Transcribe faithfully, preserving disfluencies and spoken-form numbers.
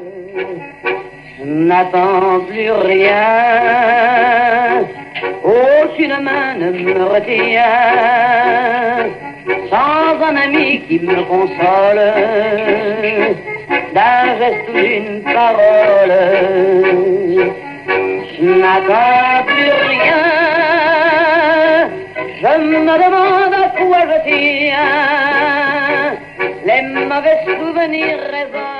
Je n'attends plus rien, aucune main ne me retient, sans un ami qui me console, d'un geste ou d'une parole. Je n'attends plus rien, je me demande à quoi je tiens, les mauvais souvenirs résonnent.